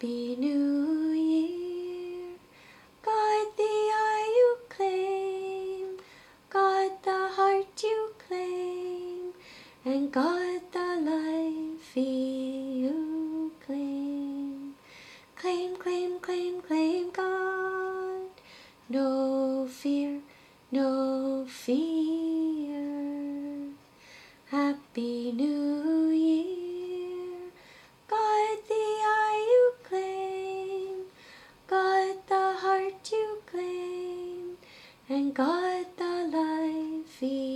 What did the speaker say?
Happy New Year. Got the eye you claim, got the heart you claim, and got the life you claim. Claim, claim, claim, claim God. No fear, no fear. Happy New Year. Got the eye you claim, got the heart you claim, and got the life